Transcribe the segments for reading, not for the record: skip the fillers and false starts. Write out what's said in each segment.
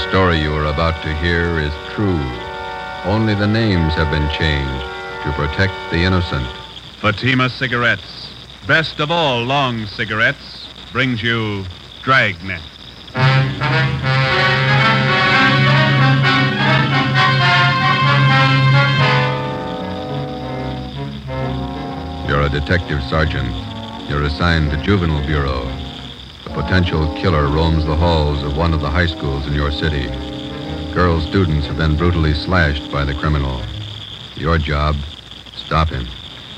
story you are about to hear is true. Only the names have been changed to protect the innocent. Fatima Cigarettes, best of all long cigarettes, brings you Dragnet. You're a detective sergeant. You're assigned to Juvenile Bureau. A potential killer roams the halls of one of the high schools in your city. Girl students have been brutally slashed by the criminal. Your job, stop him.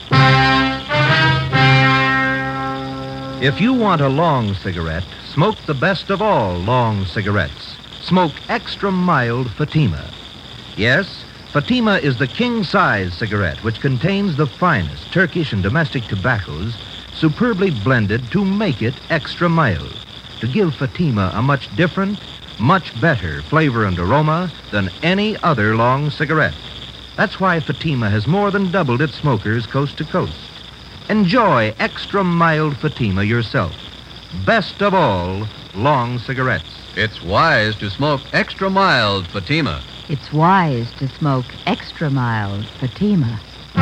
If you want a long cigarette, smoke the best of all long cigarettes. Smoke extra mild Fatima. Yes, Fatima is the king-size cigarette which contains the finest Turkish and domestic tobaccos superbly blended to make it extra mild, to give Fatima a much different, much better flavor and aroma than any other long cigarette. That's why Fatima has more than doubled its smokers coast to coast. Enjoy extra mild Fatima yourself. Best of all long cigarettes. It's wise to smoke extra mild Fatima. It's wise to smoke extra mild Fatima.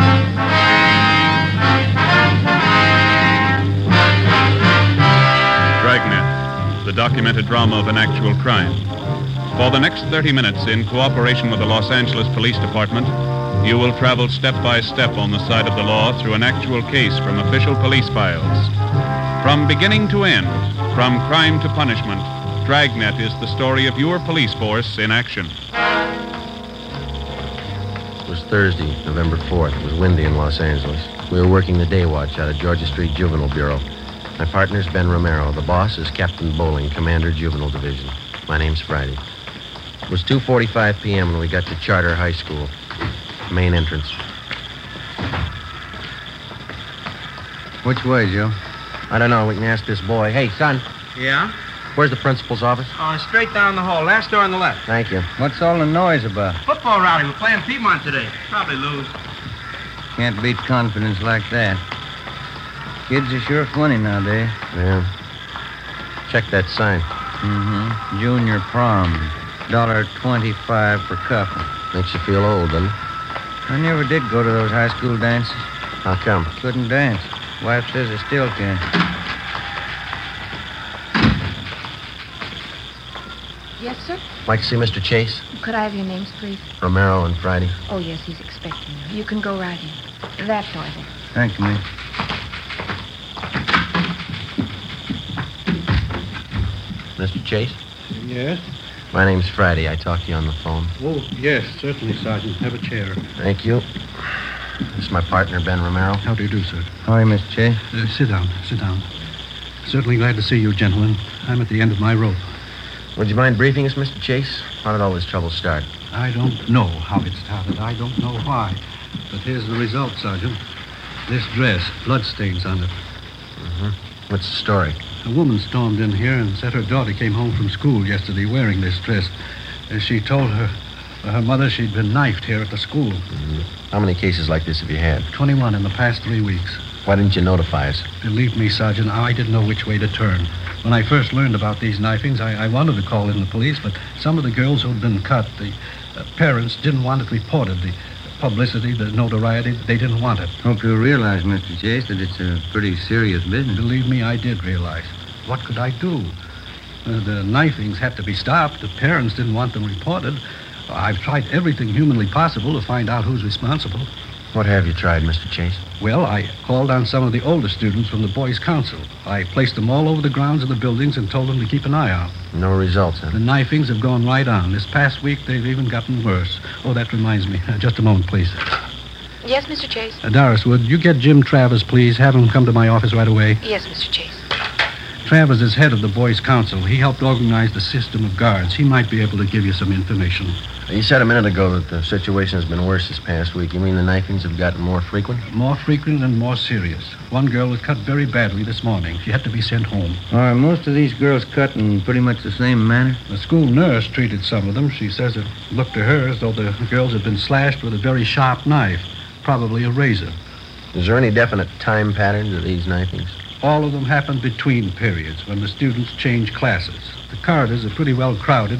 Dragnet, the documented drama of an actual crime. For the next 30 minutes, in cooperation with the Los Angeles Police Department, you will travel step by step on the side of the law through an actual case from official police files. From beginning to end, from crime to punishment, Dragnet is the story of your police force in action. It was Thursday, November 4th. It was windy in Los Angeles. We were working the day watch out of Georgia Street Juvenile Bureau. My partner's Ben Romero. The boss is Captain Bowling, Commander Juvenile Division. My name's Friday. It was 2:45 p.m. when we got to Charter High School. Main entrance. Which way, Joe? I don't know. We can ask this boy. Hey, son, Yeah? where's the principal's office? Straight down the hall. Last door on the left. Thank you. What's all the noise about? Football rally. We're playing Piedmont today. Probably lose. Can't beat confidence like that. Kids are sure funny nowadays. Yeah. Check that sign. Mm-hmm. Junior prom. $1.25 per couple. Makes you feel old, doesn't it? I never did go to those high school dances. How come? Couldn't dance. Wife says I still can. Yes, sir? Like to see Mr. Chase? Could I have your names, please? Romero and Friday. Oh, yes, he's expecting you. You can go right in. That door there. Thank you, miss. Mr. Chase? Yes? My name's Friday. I talked to you on the phone. Oh, yes, certainly, Sergeant. Have a chair. Thank you. This is my partner, Ben Romero. How do you do, sir? How are you, Mr. Chase? Sit down, sit down. Certainly glad to see you, gentlemen. I'm at the end of my rope. Would you mind briefing us, Mr. Chase? How did all this trouble start? I don't know how it started. I don't know why. But here's the result, Sergeant. This dress, bloodstains on it. Mm-hmm. What's the story? A woman stormed in here and said her daughter came home from school yesterday wearing this dress. She told her mother she'd been knifed here at the school. Mm-hmm. How many cases like this have you had? 21 in the past 3 weeks. Why didn't you notify us? Believe me, Sergeant, I didn't know which way to turn. When I first learned about these knifings, I wanted to call in the police, but some of the girls who'd been cut, the parents didn't want it reported. The publicity, the notoriety, they didn't want it. Hope you realize, Mr. Chase, that it's a pretty serious business. Believe me, I did realize. What could I do? The knifings had to be stopped. The parents didn't want them reported. I've tried everything humanly possible to find out who's responsible. What have you tried, Mr. Chase? Well, I called on some of the older students from the Boys' Council. I placed them all over the grounds of the buildings and told them to keep an eye out. No results, huh? The knifings have gone right on. This past week, they've even gotten worse. Oh, that reminds me. Just a moment, please. Yes, Mr. Chase? Doris, would you get Jim Travers, please? Have him come to my office right away. Yes, Mr. Chase. Travers is head of the Boys' Council. He helped organize the system of guards. He might be able to give you some information. You said a minute ago that the situation has been worse this past week. You mean the knifings have gotten more frequent? More frequent and more serious. One girl was cut very badly this morning. She had to be sent home. Are most of these girls cut in pretty much the same manner? The school nurse treated some of them. She says it looked to her as though the girls had been slashed with a very sharp knife, probably a razor. Is there any definite time pattern to these knifings? All of them happen between periods when the students change classes. The corridors are pretty well crowded.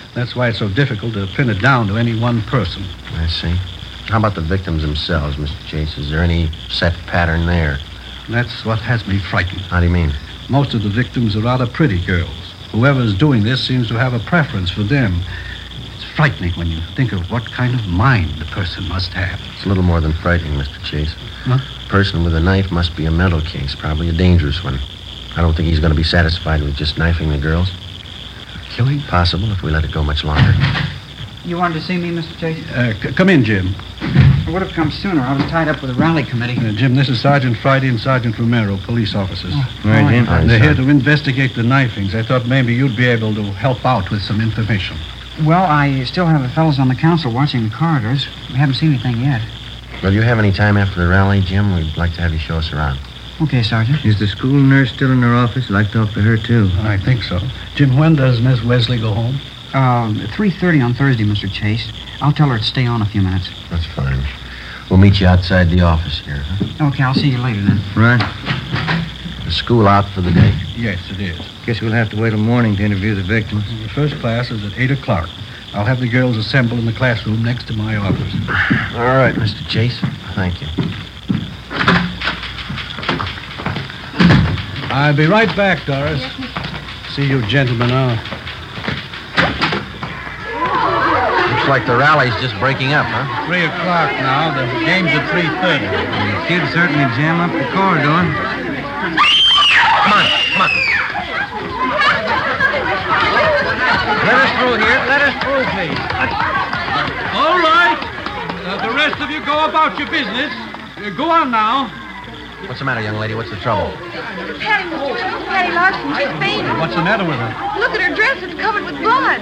That's why it's so difficult to pin it down to any one person. I see. How about the victims themselves, Mr. Chase? Is there any set pattern there? That's what has me frightened. How do you mean? Most of the victims are rather pretty girls. Whoever's doing this seems to have a preference for them. It's frightening when you think of what kind of mind the person must have. It's a little more than frightening, Mr. Chase. Huh? The person with a knife must be a mental case, probably a dangerous one. I don't think he's going to be satisfied with just knifing the girls. Killing? Possible if we let it go much longer. You wanted to see me, Mr. Chase? Come in, Jim. I would have come sooner. I was tied up with a rally committee. Jim, this is Sergeant Friday and Sergeant Romero, police officers. Right, Jim. Hi, They're here Sergeant. to investigate the knifings. I thought maybe you'd be able to help out with some information. Well, I still have the fellows on the council watching the corridors. We haven't seen anything yet. Well, do you have any time after the rally, Jim? We'd like to have you show us around. Okay, Sergeant. Is the school nurse still in her office? I'd like to talk to her, too. I think so. Jim, when does Miss Wesley go home? 3:30 on Thursday, Mr. Chase. I'll tell her to stay on a few minutes. That's fine. We'll meet you outside the office here, huh? Okay, I'll see you later then. Right. The school out for the day? Yes, it is. Guess we'll have to wait till morning to interview the victims. The first class is at 8 o'clock. I'll have the girls assemble in the classroom next to my office. All right, Mr. Chase. Thank you. I'll be right back, Doris. See you gentlemen out. Looks like the rally's just breaking up, huh? 3 o'clock now. The game's at 3:30. The kids certainly jam up the corridor. Come on, come on. Let us through here. Let us through, please. All right. The rest of you go about your business. Go on now. What's the matter, young lady? What's the trouble? Patty Larson, she's fainted. What's the matter with her? Look at her dress. It's covered with blood.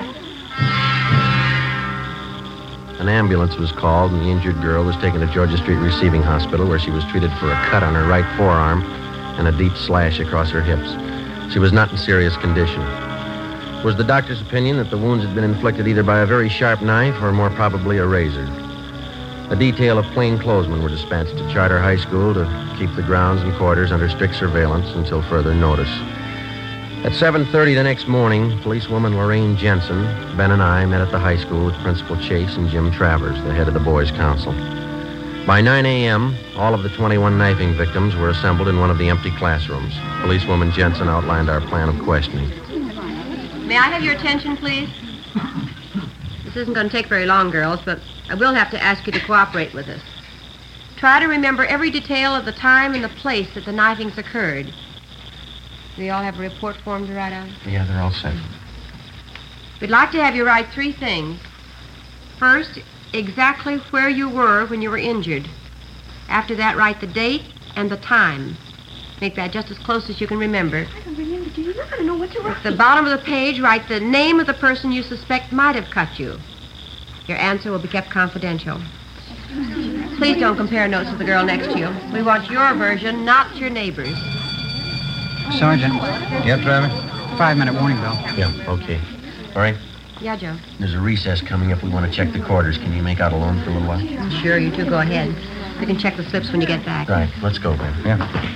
An ambulance was called, and the injured girl was taken to Georgia Street Receiving Hospital, where she was treated for a cut on her right forearm and a deep slash across her hips. She was not in serious condition. It was the doctor's opinion that the wounds had been inflicted either by a very sharp knife or more probably a razor. A detail of plainclothesmen were dispatched to Charter High School to keep the grounds and quarters under strict surveillance until further notice. At 7:30 the next morning, policewoman Lorraine Jensen, Ben and I met at the high school with Principal Chase and Jim Travers, the head of the Boys' Council. By 9 a.m., all of the 21 knifing victims were assembled in one of the empty classrooms. Policewoman Jensen outlined our plan of questioning. May I have your attention, please? This isn't going to take very long, girls, but I will have to ask you to cooperate with us. Try to remember every detail of the time and the place that the knifings occurred. Do you all have a report form to write out? Yeah, they're all set. We'd like to have you write 3 things. First, exactly where you were when you were injured. After that, write the date and the time. Make that just as close as you can remember. I don't remember, do you? I don't know what you were. At the bottom of the page, write the name of the person you suspect might have cut you. Your answer will be kept confidential. Please don't compare notes with the girl next to you. We want your version, not your neighbor's. Sergeant. Yep, Travis? 5-minute warning bell. Yeah, okay. All right. Yeah, Joe. There's a recess coming up. We want to check the quarters. Can you make out alone for a little while? Sure, you two go ahead. You can check the slips when you get back. Right, let's go, Ben. Yeah.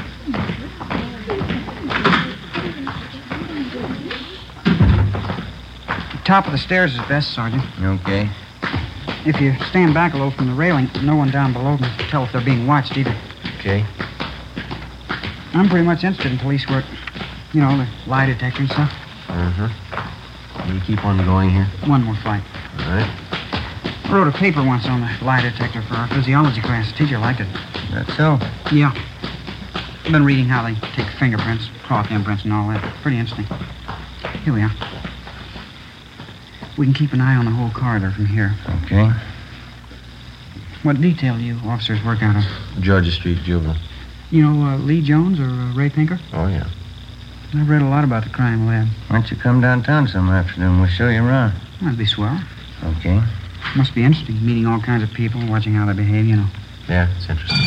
Top of the stairs is best, Sergeant. Okay. If you stand back a little from the railing, no one down below can tell if they're being watched either. Okay. I'm pretty much interested in police work. You know, the lie detector and stuff. Uh-huh. Will you keep on going here? One more flight. All right. I wrote a paper once on the lie detector for our physiology class. The teacher liked it. That's so. Yeah. I've been reading how they take fingerprints, cloth imprints, and all that. Pretty interesting. Here we are. We can keep an eye on the whole corridor from here. Okay. What detail do you officers work out of? Georgia Street Juvenile. You know Lee Jones or Ray Pinker? Oh, yeah. I've read a lot about the crime lab. Why don't you come downtown some afternoon? We'll show you around. That'd be swell. Okay. Must be interesting, meeting all kinds of people, watching how they behave, you know. Yeah, it's interesting.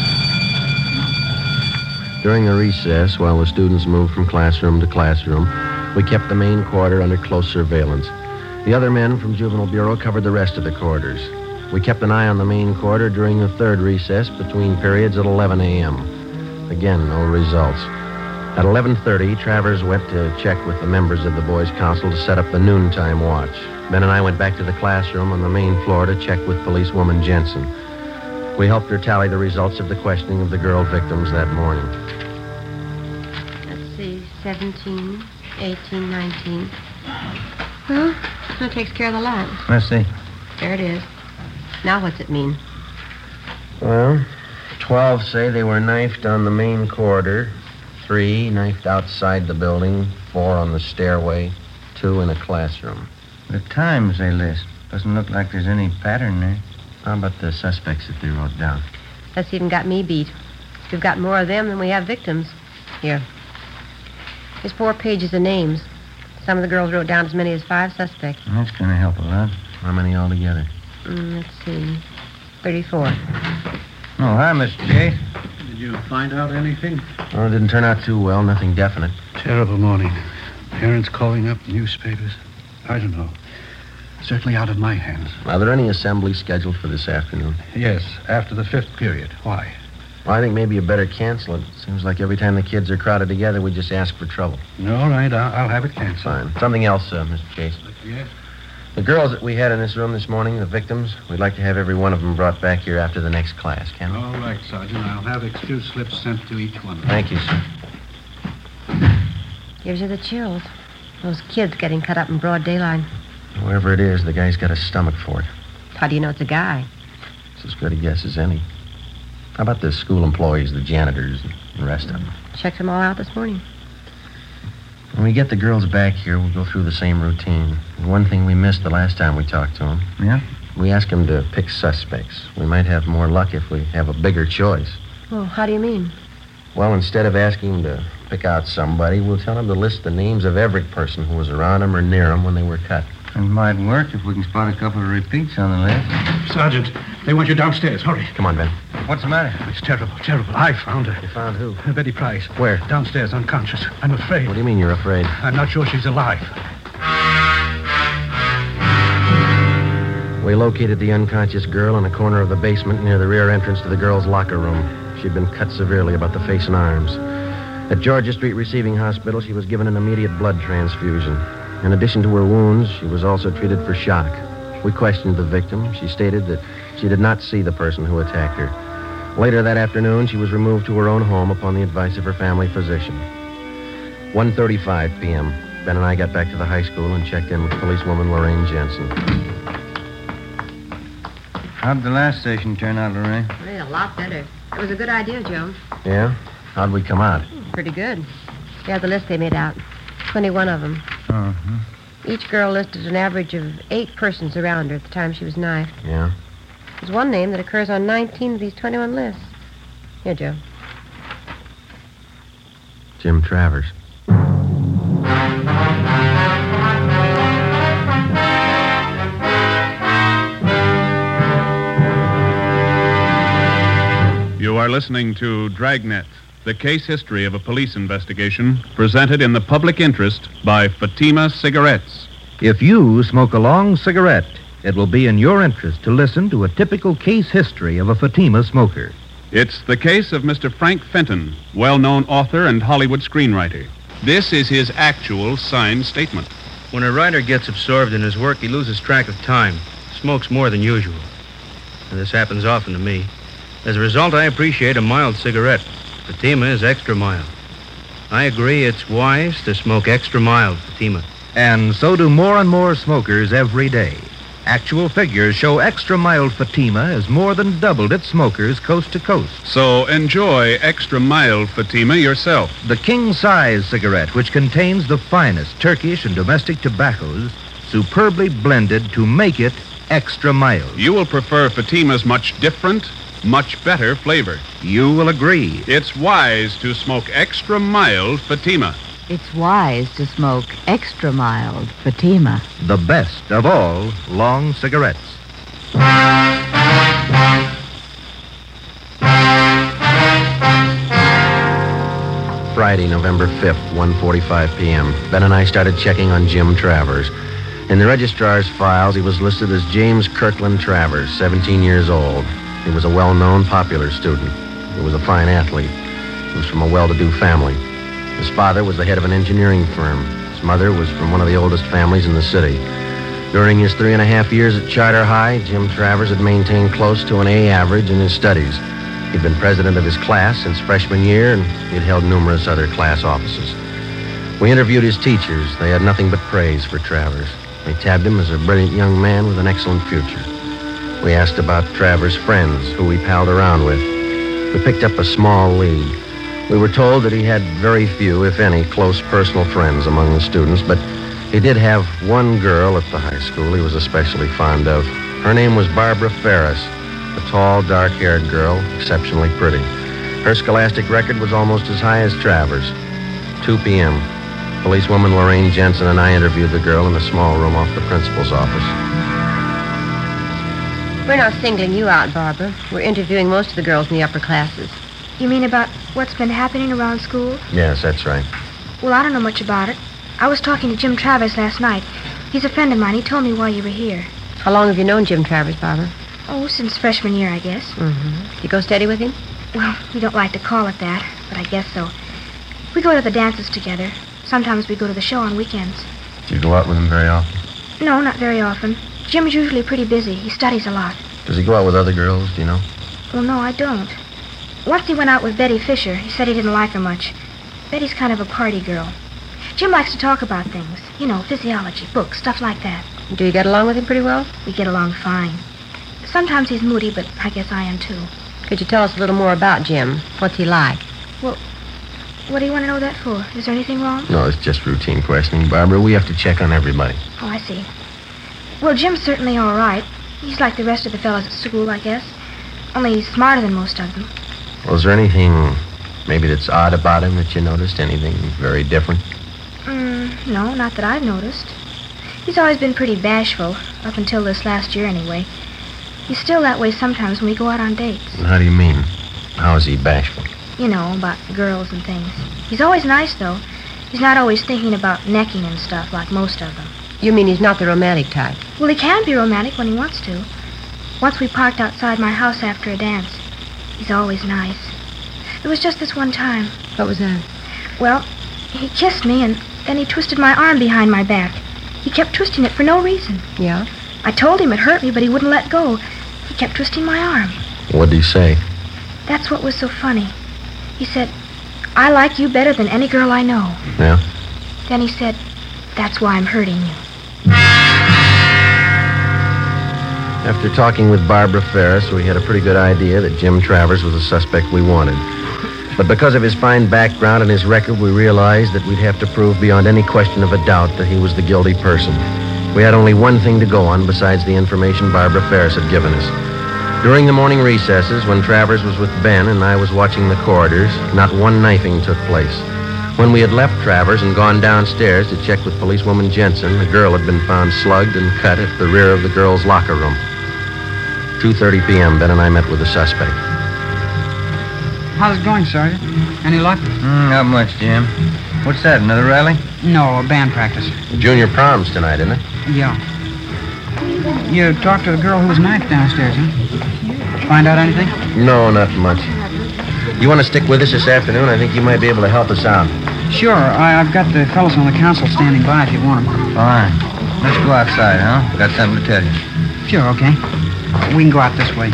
During the recess, while the students moved from classroom to classroom, we kept the main quarter under close surveillance. The other men from Juvenile Bureau covered the rest of the quarters. We kept an eye on the main quarter during the third recess between periods at 11 a.m. Again, no results. At 11:30, Travers went to check with the members of the boys' council to set up the noontime watch. Ben and I went back to the classroom on the main floor to check with policewoman Jensen. We helped her tally the results of the questioning of the girl victims that morning. Let's see, 17, 18, 19. Well, that takes care of the lot. Let's see. There it is. Now what's it mean? Well, 12 say they were knifed on the main corridor, 3 knifed outside the building, 4 on the stairway, 2 in a classroom. The times they list. Doesn't look like there's any pattern there. How about the suspects that they wrote down? That's even got me beat. We've got more of them than we have victims. Here. There's 4 pages of names. Some of the girls wrote down as many as 5 suspects. That's going to help a lot. How many altogether? Let's see. 34. Oh, hi, Mr. Chase. Did you find out anything? Well, it didn't turn out too well. Nothing definite. Terrible morning. Parents calling up, newspapers. I don't know. Certainly out of my hands. Are there any assemblies scheduled for this afternoon? Yes, after the 5th period. Why? Well, I think maybe you better cancel it. Seems like every time the kids are crowded together, we just ask for trouble. All right, I'll have it canceled. Fine. Something else, Mr. Chase. Yes? The girls that we had in this room this morning, the victims, we'd like to have every one of them brought back here after the next class, can we? All right, Sergeant. I'll have excuse slips sent to each one of them. Thank you, sir. Gives you the chills. Those kids getting cut up in broad daylight. Whoever it is, the guy's got a stomach for it. How do you know it's a guy? It's as good a guess as any. How about the school employees, the janitors, and the rest of them? Checked them all out this morning. When we get the girls back here, we'll go through the same routine. And one thing we missed the last time we talked to them. Yeah? We asked them to pick suspects. We might have more luck if we have a bigger choice. Well, how do you mean? Well, instead of asking them to pick out somebody, we'll tell them to list the names of every person who was around them or near them when they were cut. It might work if we can spot a couple of repeats on the list. Sergeant, they want you downstairs. Hurry. Come on, Ben. What's the matter? It's terrible, terrible. I found her. You found who? Betty Price. Where? Downstairs, unconscious. I'm afraid. What do you mean you're afraid? I'm not sure she's alive. We located the unconscious girl in a corner of the basement near the rear entrance to the girls' locker room. She'd been cut severely about the face and arms. At Georgia Street Receiving Hospital, she was given an immediate blood transfusion. In addition to her wounds, she was also treated for shock. We questioned the victim. She stated that she did not see the person who attacked her. Later that afternoon, she was removed to her own home upon the advice of her family physician. 1:35 p.m., Ben and I got back to the high school and checked in with policewoman Lorraine Jensen. How'd the last station turn out, Lorraine? Really, a lot better. It was a good idea, Joe. Yeah? How'd we come out? Pretty good. Yeah, the list they made out. 21 of them. Uh-huh. Each girl listed an average of 8 persons around her at the time she was knifed. Yeah? There's one name that occurs on 19 of these 21 lists. Here, Joe. Jim Travers. You are listening to Dragnet, the case history of a police investigation, presented in the public interest by Fatima Cigarettes. If you smoke a long cigarette, it will be in your interest to listen to a typical case history of a Fatima smoker. It's the case of Mr. Frank Fenton, well-known author and Hollywood screenwriter. This is his actual signed statement. When a writer gets absorbed in his work, he loses track of time, smokes more than usual. And this happens often to me. As a result, I appreciate a mild cigarette. Fatima is extra mild. I agree it's wise to smoke extra mild Fatima. And so do more and more smokers every day. Actual figures show extra mild Fatima has more than doubled its smokers coast to coast. So enjoy extra mild Fatima yourself. The king-size cigarette, which contains the finest Turkish and domestic tobaccos, superbly blended to make it extra mild. You will prefer Fatima's much different, much better flavor. You will agree. It's wise to smoke extra mild Fatima. It's wise to smoke extra mild Fatima. The best of all long cigarettes. Friday, November 5th, 1:45 p.m. Ben and I started checking on Jim Travers. In the registrar's files, he was listed as James Kirkland Travers, 17 years old. He was a well-known, popular student. He was a fine athlete. He was from a well-to-do family. His father was the head of an engineering firm. His mother was from one of the oldest families in the city. During his 3.5 years at Charter High, Jim Travers had maintained close to an A average in his studies. He'd been president of his class since freshman year, and he'd held numerous other class offices. We interviewed his teachers. They had nothing but praise for Travers. They tabbed him as a brilliant young man with an excellent future. We asked about Travers' friends, who he palled around with. We picked up a small lead. We were told that he had very few, if any, close personal friends among the students, but he did have one girl at the high school he was especially fond of. Her name was Barbara Ferris, a tall, dark-haired girl, exceptionally pretty. Her scholastic record was almost as high as Travers. 2 p.m. Policewoman Lorraine Jensen and I interviewed the girl in a small room off the principal's office. We're not singling you out, Barbara. We're interviewing most of the girls in the upper classes. You mean about what's been happening around school? Yes, that's right. Well, I don't know much about it. I was talking to Jim Travers last night. He's a friend of mine. He told me why you were here. How long have you known Jim Travers, Barbara? Oh, since freshman year, I guess. You go steady with him? Well, we don't like to call it that, but I guess so. We go to the dances together. Sometimes we go to the show on weekends. Do you go out with him very often? No, not very often. Jim's usually pretty busy. He studies a lot. Does he go out with other girls, do you know? Well, no, I don't. Once he went out with Betty Fisher. He said he didn't like her much. Betty's kind of a party girl. Jim likes to talk about things. You know, physiology, books, stuff like that. Do you get along with him pretty well? We get along fine. Sometimes he's moody, but I guess I am too. Could you tell us a little more about Jim? What's he like? Well, what do you want to know that for? Is there anything wrong? No, it's just routine questioning, Barbara. We have to check on everybody. Oh, I see. Well, Jim's certainly all right. He's like the rest of the fellas at school, I guess. Only he's smarter than most of them. Well, is there anything maybe that's odd about him that you noticed? Anything very different? No, not that I've noticed. He's always been pretty bashful, up until this last year anyway. He's still that way sometimes when we go out on dates. How do you mean? How is he bashful? You know, about girls and things. He's always nice, though. He's not always thinking about necking and stuff like most of them. You mean he's not the romantic type? Well, he can be romantic when he wants to. Once we parked outside my house after a dance. He's always nice. There was just this one time. What was that? Well, he kissed me, and then he twisted my arm behind my back. He kept twisting it for no reason. Yeah? I told him it hurt me, but he wouldn't let go. He kept twisting my arm. What did he say? That's what was so funny. He said, "I like you better than any girl I know." Yeah? Then he said, "That's why I'm hurting you." After talking with Barbara Ferris, we had a pretty good idea that Jim Travers was the suspect we wanted. But because of his fine background and his record, we realized that we'd have to prove beyond any question of a doubt that he was the guilty person. We had only one thing to go on besides the information Barbara Ferris had given us. During the morning recesses, when Travers was with Ben and I was watching the corridors, not one knifing took place. When we had left Travers and gone downstairs to check with policewoman Jensen, the girl had been found slugged and cut at the rear of the girls' locker room. 2:30 p.m., Ben and I met with the suspect. How's it going, Sergeant? Any luck? Not much, Jim. What's that, another rally? No, a band practice. Junior prom's tonight, isn't it? Yeah. You talked to the girl who was knifed downstairs, huh? Find out anything? No, not much. You want to stick with us this afternoon? I think you might be able to help us out. Sure. I've got the fellows on the council standing by if you want them. Fine. Let's go outside, huh? Got something to tell you. Sure, okay. We can go out this way.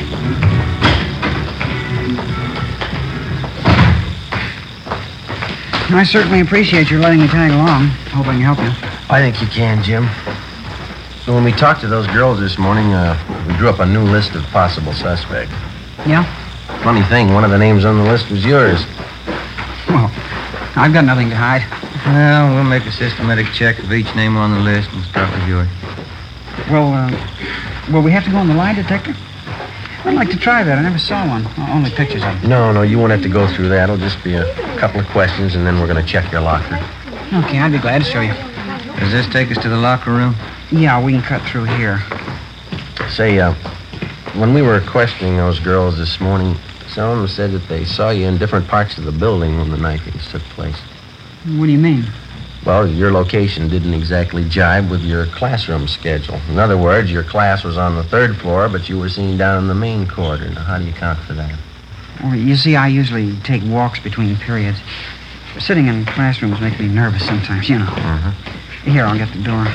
I certainly appreciate your letting me tag along. Hope I can help you. I think you can, Jim. So when we talked to those girls this morning, we drew up a new list of possible suspects. Yeah? Funny thing, one of the names on the list was yours. Well, I've got nothing to hide. Well, we'll make a systematic check of each name on the list and start with yours. Well, will we have to go on the lie detector? I'd like to try that. I never saw one. Only pictures of it. No, you won't have to go through that. It'll just be a couple of questions, and then we're going to check your locker. Okay, I'd be glad to show you. Does this take us to the locker room? Yeah, we can cut through here. Say, when we were questioning those girls this morning, some of them said that they saw you in different parts of the building when the knifings took place. What do you mean? Well, your location didn't exactly jibe with your classroom schedule. In other words, your class was on the 3rd floor, but you were seen down in the main corridor. Now, how do you account for that? Well, you see, I usually take walks between periods. Sitting in classrooms makes me nervous sometimes, you know. Here, I'll get the door.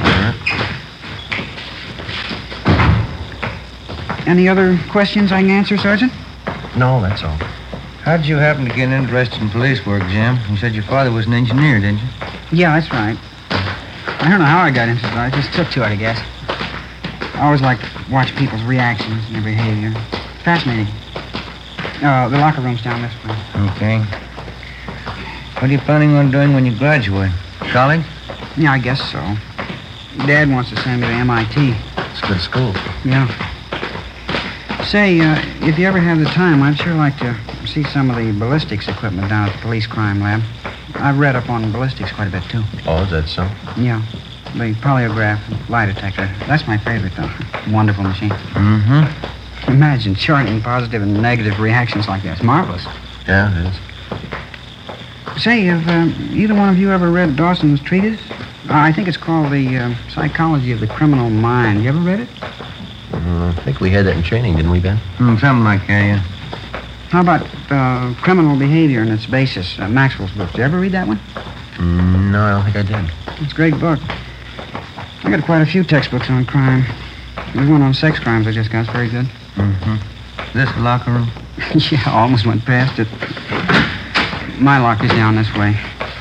Any other questions I can answer, Sergeant? No, that's all. How'd you happen to get interested in police work, Jim? You said your father was an engineer, didn't you? Yeah, that's right. I don't know how I got into it. I just took to it, I guess. I always liked to watch people's reactions and their behavior. Fascinating. The locker room's down this way. Okay. What are you planning on doing when you graduate? College? Yeah, I guess so. Dad wants to send me to MIT. It's a good school. Yeah. Say, if you ever have the time, I'd sure like to see some of the ballistics equipment down at the police crime lab. I've read up on ballistics quite a bit, too. Oh, is that so? Yeah. The polygraph and lie detector. That's my favorite, though. Wonderful machine. Mm-hmm. Imagine charting positive and negative reactions like that. It's marvelous. Yeah, it is. Say, have either one of you ever read Dawson's treatise? I think it's called The Psychology of the Criminal Mind. You ever read it? I think we had that in training, didn't we, Ben? Something like that, yeah. How about criminal behavior and its basis? Maxwell's book. Did you ever read that one? No, I don't think I did. It's a great book. I got quite a few textbooks on crime. There's one on sex crimes I just got. It's very good. This locker room? Yeah, I almost went past it. My locker's down this way.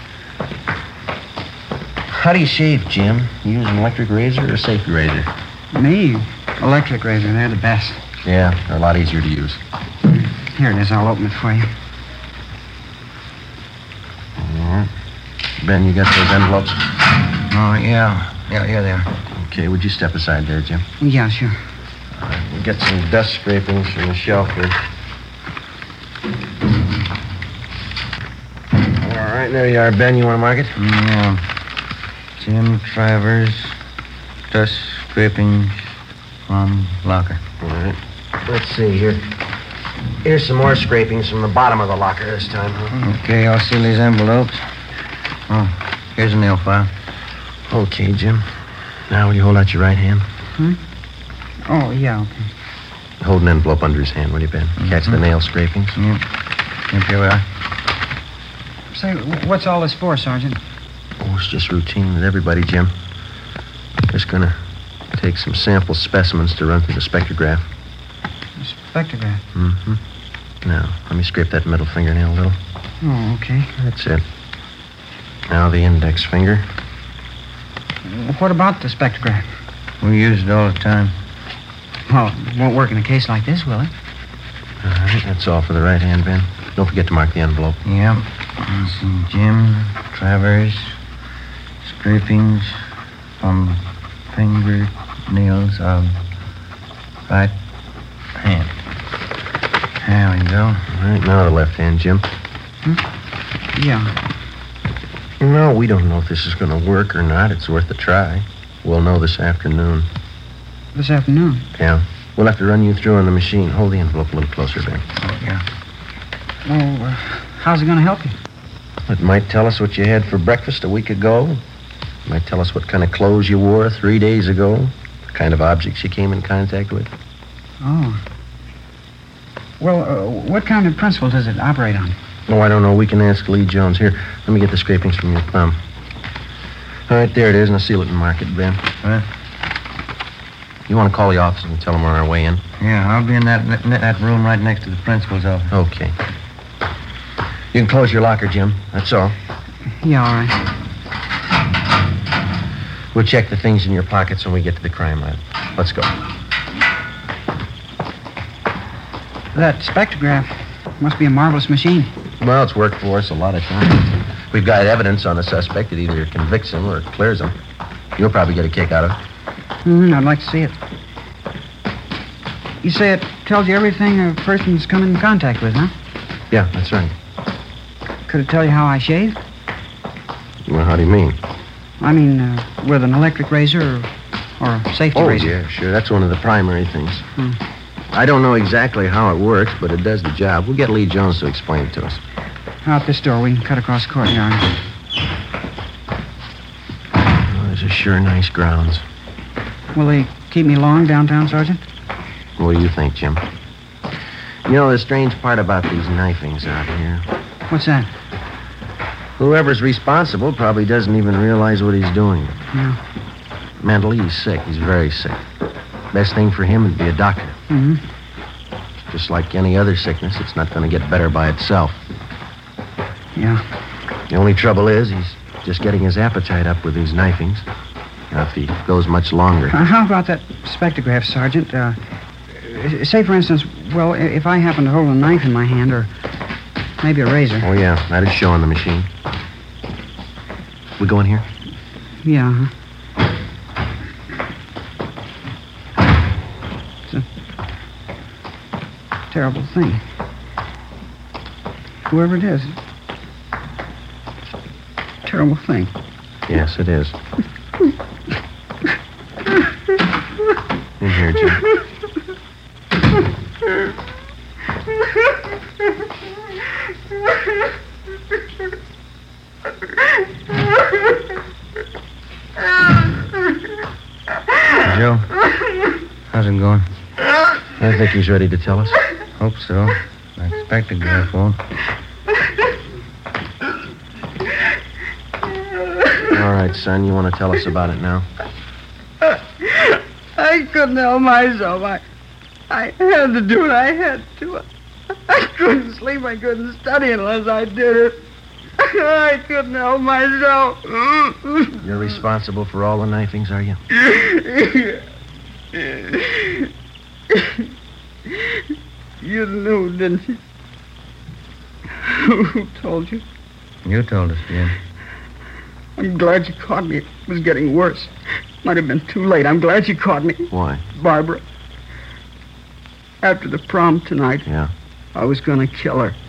How do you shave, Jim? You use an electric razor or a safety razor? Me? Electric razor. They're the best. Yeah, they're a lot easier to use. Here it is. I'll open it for you. All right. Ben, you got those envelopes? Oh, yeah. Yeah, they are. Okay, would you step aside there, Jim? Yeah, sure. All right, we'll get some dust scrapings from the shelf here. All right, there you are, Ben. You want to mark it? Yeah. Jim Travers, dust scrapings from locker. All right. Let's see here. Here's some more scrapings from the bottom of the locker this time, huh? Okay, I'll seal these envelopes. Oh, here's a nail file. Okay, Jim. Now, will you hold out your right hand? Oh, yeah, okay. Hold an envelope under his hand, will you, Ben? Catch the nail scrapings. Yep, here we are. Say, what's all this for, Sergeant? Oh, it's just routine with everybody, Jim. Just gonna take some sample specimens to run through the spectrograph. The spectrograph? Now, let me scrape that middle fingernail a little. Oh, okay. That's it. Now the index finger. What about the spectrograph? We use it all the time. Well, it won't work in a case like this, will it? All right, that's all for the right hand, Ben. Don't forget to mark the envelope. Yep. Jim Travers, scrapings from fingernails of right hand. There we go. All right, now the left hand, Jim. Yeah. No, we don't know if this is going to work or not. It's worth a try. We'll know this afternoon. This afternoon? Yeah. We'll have to run you through on the machine. Hold the envelope a little closer, Ben. Oh, yeah. Well, how's it going to help you? It might tell us what you had for breakfast a week ago. It might tell us what kind of clothes you wore 3 days ago. The kind of objects you came in contact with. Oh. Well, what kind of principle does it operate on? Oh, I don't know. We can ask Lee Jones. Here, let me get the scrapings from your thumb. All right, there it is. Now seal it and mark it, Ben. Huh? You want to call the office and tell them we're on our way in? Yeah, I'll be in that room right next to the principal's office. Okay. You can close your locker, Jim. That's all. Yeah, all right. We'll check the things in your pockets when we get to the crime lab. Let's go. That spectrograph must be a marvelous machine. Well, it's worked for us a lot of times. We've got evidence on a suspect that either convicts him or clears him. You'll probably get a kick out of it. I'd like to see it. You say it tells you everything a person's come in contact with, huh? Yeah, that's right. Could it tell you how I shave? Well, how do you mean? I mean, with an electric razor or a safety razor. Oh, yeah, sure. That's one of the primary things. I don't know exactly how it works, but it does the job. We'll get Lee Jones to explain it to us. Out this door. We can cut across the courtyard. Oh, these are sure nice grounds. Will they keep me long downtown, Sergeant? What do you think, Jim? You know, the strange part about these knifings out here... What's that? Whoever's responsible probably doesn't even realize what he's doing. Yeah. Mentally, he's sick. He's very sick. Best thing for him would be a doctor. Mm-hmm. Just like any other sickness, it's not going to get better by itself. Yeah. The only trouble is he's just getting his appetite up with these knifings. Now, if he goes much longer... How about that spectrograph, Sergeant? Say, for instance, well, if I happen to hold a knife in my hand or maybe a razor. Oh, yeah. That'd show on the machine. We go in here? Yeah, huh? It's a terrible thing. Whoever it is, terrible thing. Yes, it is. In here, Jim. Joe, how's it going? I think he's ready to tell us. Hope so. I expect a girl won't. All right, son, you want to tell us about it now? I couldn't help myself. I had to do it. I had to. I couldn't sleep. I couldn't study unless I did it. I couldn't help myself. You're responsible for all the knifings, are you? You knew, didn't you? Who told you? You told us, Jim. I'm glad you caught me. It was getting worse. Might have been too late. I'm glad you caught me. Why? Barbara. After the prom tonight, Yeah. I was going to kill her.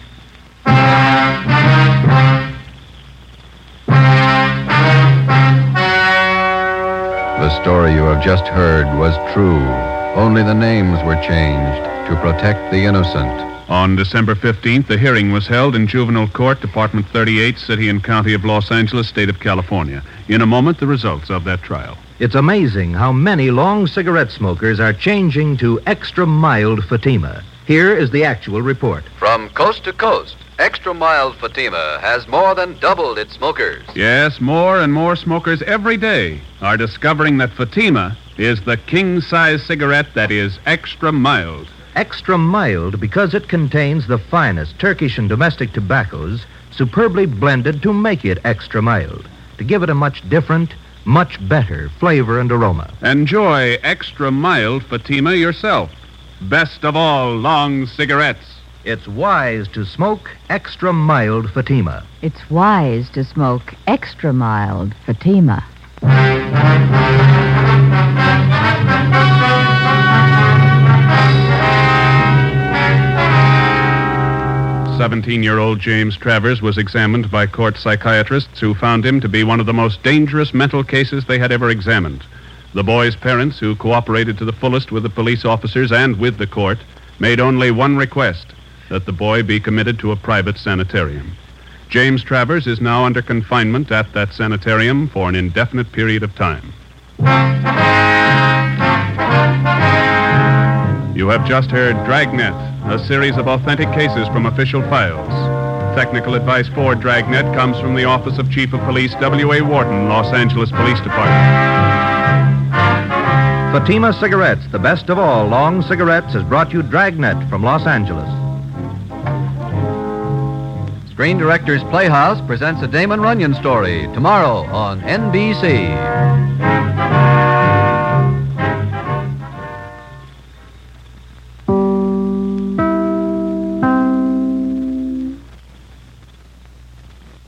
The story you have just heard was true. Only the names were changed to protect the innocent. On December 15th, the hearing was held in Juvenile Court, Department 38, City and County of Los Angeles, State of California. In a moment, the results of that trial. It's amazing how many long cigarette smokers are changing to extra mild Fatima. Here is the actual report. From coast to coast, Extra Mild Fatima has more than doubled its smokers. Yes, more and more smokers every day are discovering that Fatima is the king-size cigarette that is extra mild. Extra mild because it contains the finest Turkish and domestic tobaccos superbly blended to make it extra mild, to give it a much different, much better flavor and aroma. Enjoy extra mild Fatima yourself. Best of all long cigarettes. It's wise to smoke extra mild Fatima. It's wise to smoke extra mild Fatima. 17-year-old James Travers was examined by court psychiatrists who found him to be one of the most dangerous mental cases they had ever examined. The boy's parents, who cooperated to the fullest with the police officers and with the court, made only one request, that the boy be committed to a private sanitarium. James Travers is now under confinement at that sanitarium for an indefinite period of time. You have just heard Dragnet, a series of authentic cases from official files. Technical advice for Dragnet comes from the Office of Chief of Police W.A. Wharton, Los Angeles Police Department. Fatima Cigarettes, the best of all long cigarettes, has brought you Dragnet from Los Angeles. Screen Directors Playhouse presents a Damon Runyon story tomorrow on NBC.